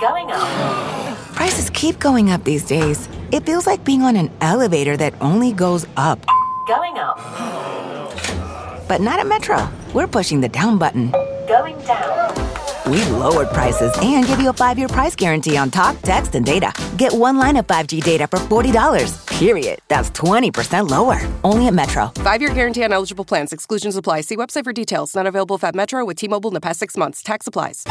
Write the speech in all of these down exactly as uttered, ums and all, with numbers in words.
Going up. Prices keep going up these days. It feels like being on an elevator that only goes up. Going up. But not at Metro. We're pushing the down button. Going down. We've lowered prices and give you a five-year price guarantee on talk, text, and data. Get one line of five G data for forty dollars. Period. That's twenty percent lower. Only at Metro. Five-year guarantee on eligible plans. Exclusions apply. See website for details. Not available at Metro with T-Mobile in the past six months. Tax applies.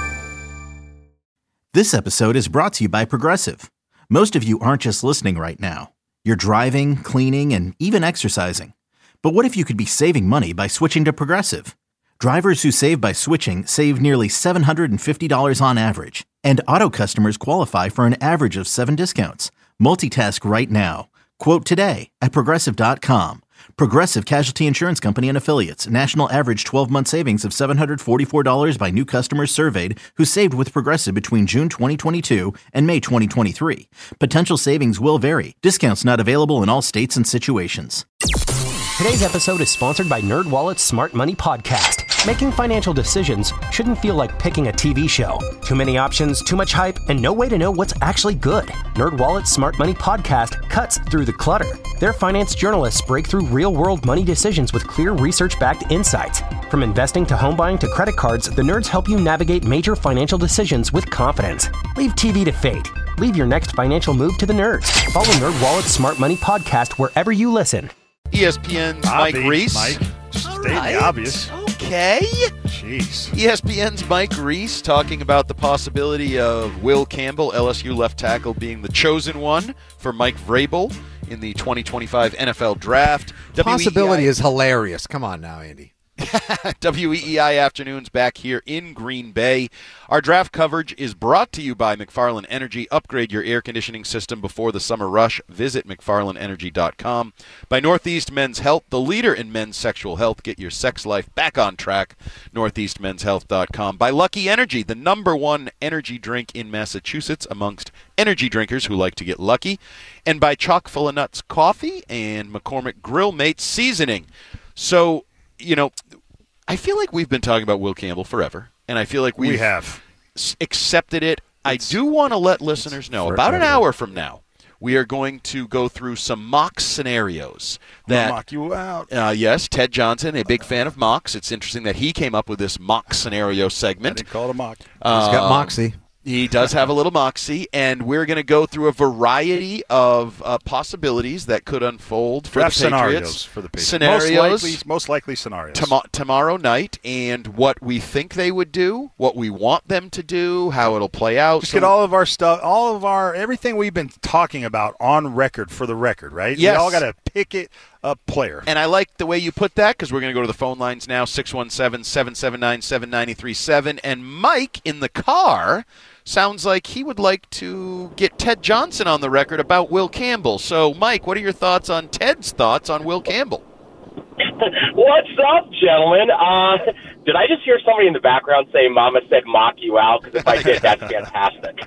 This episode is brought to you by Progressive. Most of you aren't just listening right now. You're driving, cleaning, and even exercising. But what if you could be saving money by switching to Progressive? Drivers who save by switching save nearly seven hundred fifty dollars on average. And auto customers qualify for an average of seven discounts. Multitask right now. Quote today at Progressive dot com. Progressive Casualty Insurance Company and Affiliates. National average twelve-month savings of seven hundred forty-four dollars by new customers surveyed who saved with Progressive between June twenty twenty-two and May twenty twenty-three. Potential savings will vary. Discounts not available in all states and situations. Today's episode is sponsored by NerdWallet's Smart Money Podcast. Making financial decisions shouldn't feel like picking a T V show. Too many options, too much hype, and no way to know what's actually good. NerdWallet's Smart Money Podcast cuts through the clutter. Their finance journalists break through real-world money decisions with clear research-backed insights. From investing to home buying to credit cards, the nerds help you navigate major financial decisions with confidence. Leave T V to fate. Leave your next financial move to the nerds. Follow NerdWallet's Smart Money Podcast wherever you listen. E S P N's Mike Obvious, Reese. Mike, just All stating right. the obvious. Okay. Jeez. E S P N's Mike Reese talking about the possibility of Will Campbell, L S U left tackle, being the chosen one for Mike Vrabel in the twenty twenty-five N F L Draft. Possibility is hilarious. Come on now, Andy. W E E I Afternoons back here in Green Bay. Our draft coverage is brought to you by McFarland Energy. Upgrade your air conditioning system before the summer rush. Visit McFarland Energy dot com. By Northeast Men's Health, the leader in men's sexual health. Get your sex life back on track. Northeast Men's Health dot com. By Lucky Energy, the number one energy drink in Massachusetts amongst energy drinkers who like to get lucky. And by Chock-full of Nuts Coffee and McCormick Grill Mates Seasoning. So, you know, I feel like we've been talking about Will Campbell forever, and I feel like we've we have s- accepted it. It's, I do want to let listeners know, about an hour from now, we are going to go through some mock scenarios. That mock you out. Uh, yes, Ted Johnson, a big fan of mocks. It's interesting that he came up with this mock scenario segment. I didn't call it a mock. He's got Um, moxie. He does have a little moxie, and we're going to go through a variety of uh, possibilities that could unfold for Draft the Patriots. scenarios for the Patriots. Scenarios. Most likely, most likely scenarios. Tom- tomorrow night, and what we think they would do, what we want them to do, how it'll play out. Just So- get all of our stuff, all of our, everything we've been talking about on record for the record, right? Yes. We all got to pick it a player. And I like the way you put that, because we're going to go to the phone lines now, six one seven, seven seven nine, seven nine three seven. And Mike in the car sounds like he would like to get Ted Johnson on the record about Will Campbell. So, Mike, what are your thoughts on Ted's thoughts on Will Campbell? What's up, gentlemen? Uh, did I just hear somebody in the background say Mama said mock you out? Because if I did, that's fantastic.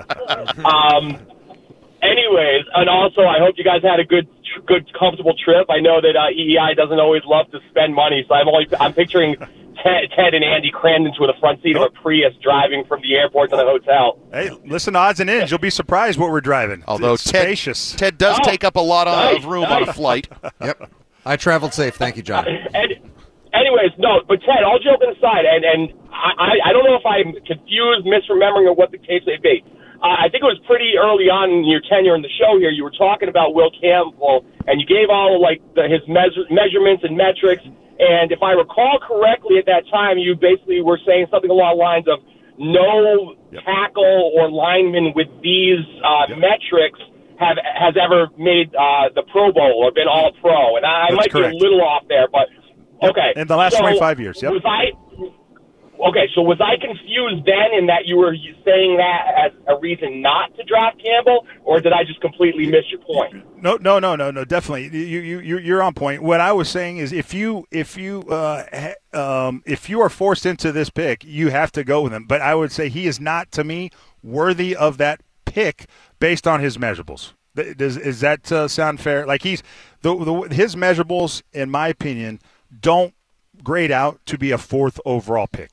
um, anyways, and also I hope you guys had a good, good, comfortable trip. I know that uh, E E I doesn't always love to spend money, so I'm only I'm picturing Ted, Ted and Andy crammed into the front seat of a Prius driving from the airport to the hotel. Hey, listen to odds and ends. You'll be surprised what we're driving. Although it's Ted, spacious. Ted does Oh, take up a lot of nice, room nice. on a flight. Yep. I traveled safe. Thank you, John. And, anyways, no, but Ted, all joking aside, and, and I, I don't know if I'm confused, misremembering, or what the case may be. Uh, I think it was pretty early on in your tenure in the show here. You were talking about Will Campbell, and you gave all like the, his measure, measurements and metrics. And if I recall correctly at that time, you basically were saying something along the lines of no Yep. tackle or lineman with these uh, Yep. metrics have has ever made uh, the Pro Bowl or been All Pro. And I, I That's might correct. be a little off there, but okay. In the last So, twenty-five years, yep. Was I okay? So was I confused then in that you were saying that as a reason not to draft Campbell, or did I just completely miss your point? No, no, no, no, no. Definitely, you, you, you- you're on point. What I was saying is, if you, if you, uh, ha- um, if you are forced into this pick, you have to go with him. But I would say he is not, to me, worthy of that pick based on his measurables. Th- Does is that uh, sound fair? Like he's the, the his measurables, in my opinion, don't grade out to be a fourth overall pick.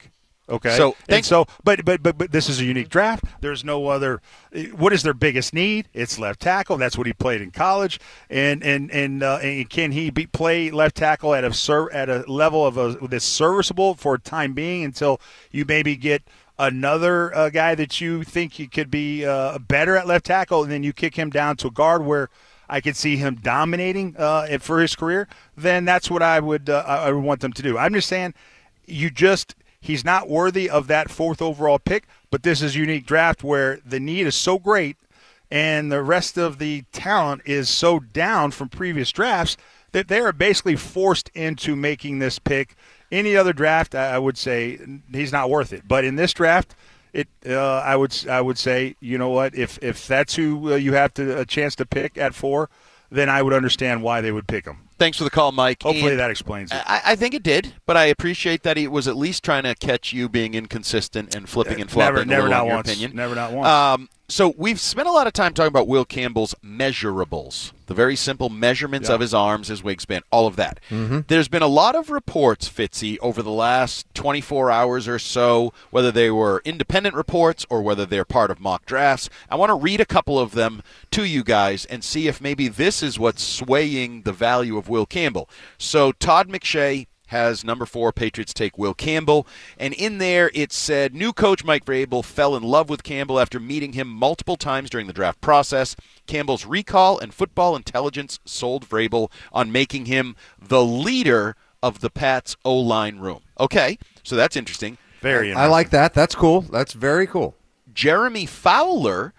Okay. So, and so, but, but but but this is a unique draft. There's no other. What is their biggest need? It's left tackle. That's what he played in college. And and and, uh, and can he be, play left tackle at a ser, at a level of a, that's serviceable for a time being until you maybe get another uh, guy that you think he could be uh, better at left tackle, and then you kick him down to a guard where I could see him dominating uh, for his career. Then that's what I would uh, I would want them to do. I'm just saying, you just. He's not worthy of that fourth overall pick, but this is a unique draft where the need is so great and the rest of the talent is so down from previous drafts that they are basically forced into making this pick. Any other draft, I would say he's not worth it. But in this draft, it uh, I would I would say, you know what, if if that's who uh, you have to, a chance to pick at four, then I would understand why they would pick him. Thanks for the call, Mike. Hopefully and that explains it. I, I think it did, but I appreciate that he was at least trying to catch you being inconsistent and flipping and flopping Never, never a little not in your once. opinion. Never not once. Um, so we've spent a lot of time talking about Will Campbell's measurables, the very simple measurements Yeah. of his arms, his wingspan, all of that. Mm-hmm. There's been a lot of reports, Fitzy, over the last twenty-four hours or so, whether they were independent reports or whether they're part of mock drafts. I want to read a couple of them to you guys and see if maybe this is what's swaying the value of Will Campbell. So Todd McShay has number four, Patriots take Will Campbell. And in there it said, new coach Mike Vrabel fell in love with Campbell after meeting him multiple times during the draft process. Campbell's recall and football intelligence sold Vrabel on making him the leader of the Pats O-line room. Okay, so that's interesting. Very interesting. I like that. That's cool. That's very cool. Jeremy Fowler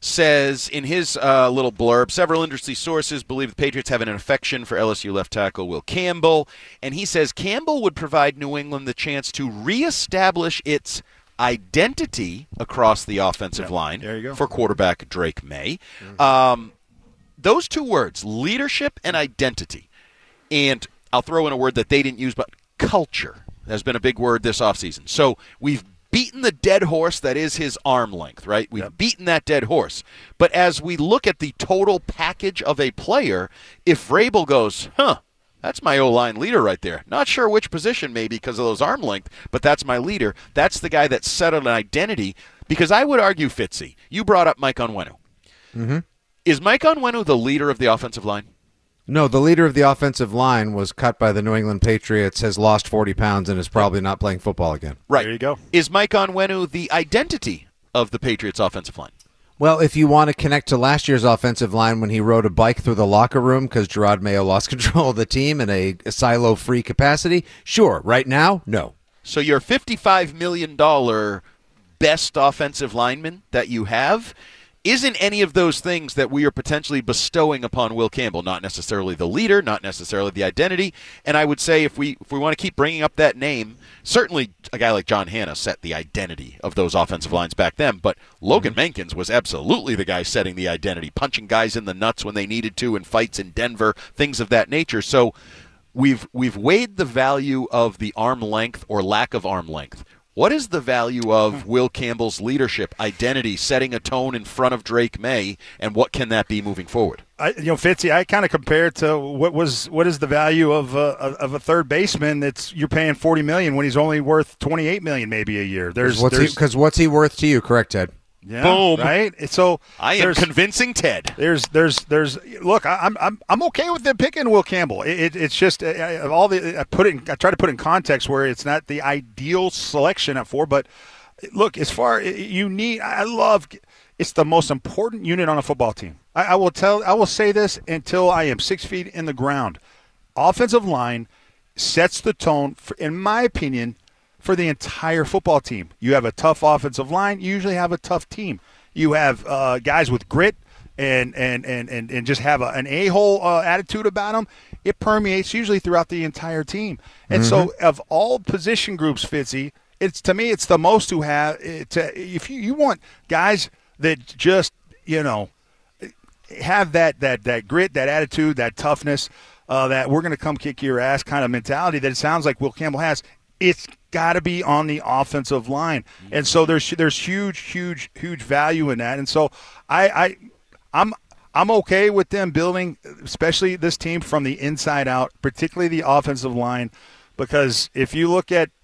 says in his uh, little blurb, several industry sources believe the Patriots have an affection for L S U left tackle Will Campbell, and he says Campbell would provide New England the chance to reestablish its identity across the offensive Yep. line There you go. for quarterback Drake May. Mm-hmm. Um, those two words, leadership and identity, and I'll throw in a word that they didn't use, but culture has been a big word this offseason. So we've beaten the dead horse that is his arm length, right? We've Yep. beaten that dead horse. But as we look at the total package of a player, if Vrabel goes, huh, that's my O-line leader right there. Not sure which position maybe because of those arm length, but that's my leader. That's the guy that settled an identity. Because I would argue, Fitzy, you brought up Mike Onwenu. Mm-hmm. Is Mike Onwenu the leader of the offensive line? No, the leader of the offensive line was cut by the New England Patriots, has lost forty pounds, and is probably not playing football again. Right. There you go. Is Mike Onwenu the identity of the Patriots offensive line? Well, if you want to connect to last year's offensive line when he rode a bike through the locker room because Gerard Mayo lost control of the team in a, a silo-free capacity, sure. Right now, no. So your fifty-five million dollars best offensive lineman that you have isn't any of those things that we are potentially bestowing upon Will Campbell. Not necessarily the leader, not necessarily the identity. And I would say if we if we want to keep bringing up that name, certainly a guy like John Hanna set the identity of those offensive lines back then. But Logan mm-hmm. Mankins was absolutely the guy setting the identity, punching guys in the nuts when they needed to in fights in Denver, things of that nature. So we've we've weighed the value of the arm length or lack of arm length. What is the value of Will Campbell's leadership, identity, setting a tone in front of Drake May, and what can that be moving forward? I, you know, Fitzy, I kind of compare it to what was what is the value of uh, of a third baseman that's you're paying forty million when he's only worth twenty-eight million maybe a year. There's what's there's because what's he worth to you? Correct, Ted? yeah, Boom. right. So I am there's- convincing Ted. There's, there's, there's. Look, I, I'm, I'm, I'm okay with them picking Will Campbell. It, it, it's just uh, of all the. I put it. In, I try to put it in context where it's not the ideal selection at four, but look, as far you need, I love. It's the most important unit on a football team. I, I will tell. I will say this until I am six feet in the ground. Offensive line sets the tone, for, in my opinion, for the entire football team. You have a tough offensive line. You usually have a tough team. You have uh, guys with grit and and, and, and, and just have a, an a-hole uh, attitude about them. It permeates usually throughout the entire team. And mm-hmm. so of all position groups, Fitzy, it's to me it's the most who have – to, if you, you want guys that just, you know, have that, that, that grit, that attitude, that toughness, uh, that we're going to come kick your ass kind of mentality that it sounds like Will Campbell has, it's got to be on the offensive line. And so there's there's huge, huge, huge value in that. And so I, I I'm I'm okay with them building, especially this team from the inside out, particularly the offensive line, because if you look at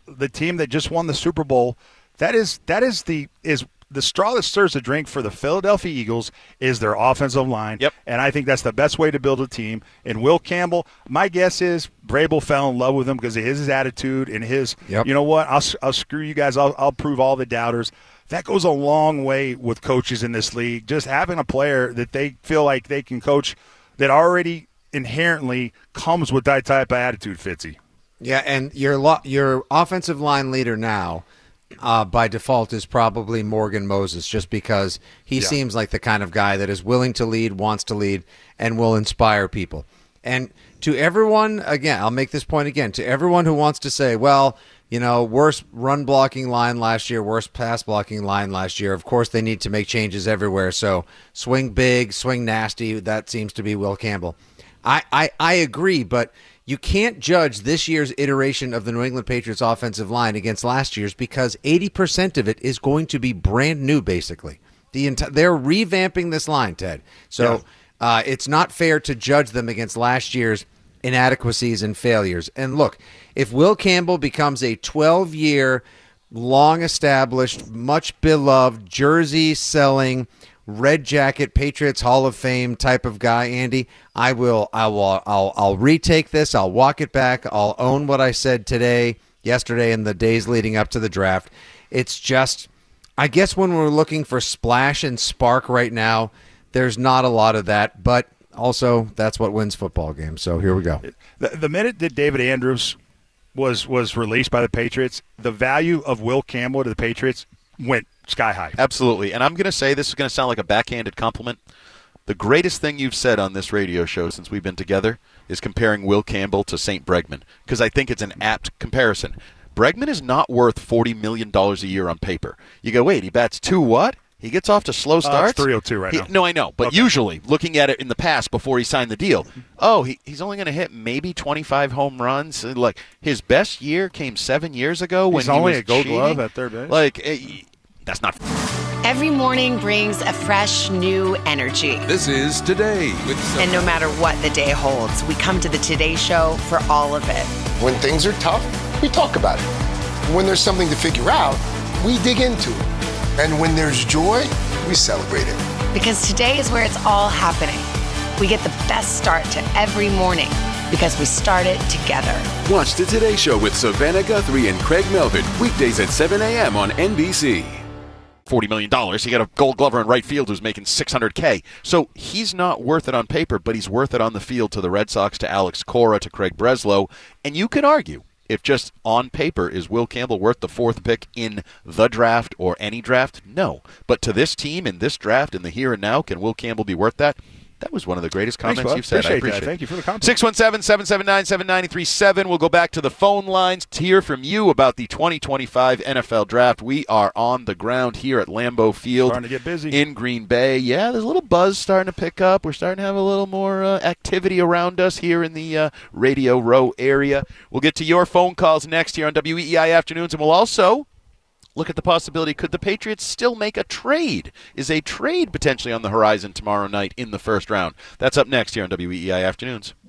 the team that just won the Super Bowl, that is that is the is the straw that stirs the drink for the Philadelphia Eagles is their offensive line. Yep. And I think that's the best way to build a team. And Will Campbell, my guess is Vrabel fell in love with him because of his attitude and his, Yep. you know what, I'll, I'll screw you guys. I'll, I'll prove all the doubters. That goes a long way with coaches in this league. Just having a player that they feel like they can coach that already inherently comes with that type of attitude, Fitzy. Yeah, and your lo- your offensive line leader now, uh, by default, is probably Morgan Moses, just because he Yeah. seems like the kind of guy that is willing to lead, wants to lead, and will inspire people. And to everyone, again, I'll make this point again, to everyone who wants to say, well, you know, worst run blocking line last year, worst pass blocking line last year. Of course, they need to make changes everywhere. So swing big, swing nasty. That seems to be Will Campbell. I, I, I agree, but you can't judge this year's iteration of the New England Patriots offensive line against last year's because eighty percent of it is going to be brand new, basically. The enti- They're revamping this line, Ted. So Yeah. uh, it's not fair to judge them against last year's inadequacies and failures. And look, if Will Campbell becomes a twelve-year, long-established, much-beloved, jersey-selling, red jacket Patriots Hall of Fame type of guy, Andy, I will I will I'll I'll retake this, I'll walk it back, I'll own what I said today, yesterday, and the days leading up to the draft. It's just, I guess when we're looking for splash and spark right now, there's not a lot of that, but also that's what wins football games. So here we go. The, the minute that David Andrews was was released by the Patriots, the value of Will Campbell to the Patriots went sky high. Absolutely. And I'm going to say this is going to sound like a backhanded compliment. The greatest thing you've said on this radio show since we've been together is comparing Will Campbell to Saint Bregman, because I think it's an apt comparison. Bregman is not worth forty million dollars a year on paper. You go, wait, he bats two what? He gets off to slow starts? Uh, it's three oh two right He- now. No, I know. But Okay. usually, looking at it in the past before he signed the deal, oh, he, he's only going to hit maybe twenty-five home runs. Like, his best year came seven years ago when He's he only was a Gold cheating. Glove at third base. Like, eh, that's not... Every morning brings a fresh, new energy. This is Today with And no matter what the day holds, we come to the Today Show for all of it. When things are tough, we talk about it. When there's something to figure out, we dig into it. And when there's joy, we celebrate it. Because today is where it's all happening. We get the best start to every morning because we start it together. Watch the Today Show with Savannah Guthrie and Craig Melvin weekdays at seven a.m. on N B C. forty million dollars. He got a Gold Glover in right field who's making six hundred K. So he's not worth it on paper, but he's worth it on the field to the Red Sox, to Alex Cora, to Craig Breslow. And you could argue, if just on paper, is Will Campbell worth the fourth pick in the draft or any draft? No. But to this team in this draft, in the here and now, can Will Campbell be worth that? That was one of the greatest Thanks, comments bud. you've said. Appreciate I appreciate that. it. Thank you for the compliment. six one seven, seven seven nine, seven nine three seven. We'll go back to the phone lines to hear from you about the twenty twenty-five N F L Draft. We are on the ground here at Lambeau Field. Starting to get busy. In Green Bay. Yeah, there's a little buzz starting to pick up. We're starting to have a little more uh, activity around us here in the uh, Radio Row area. We'll get to your phone calls next here on W E E I Afternoons, and we'll also look at the possibility, could the Patriots still make a trade? Is a trade potentially on the horizon tomorrow night in the first round? That's up next here on W E E I Afternoons.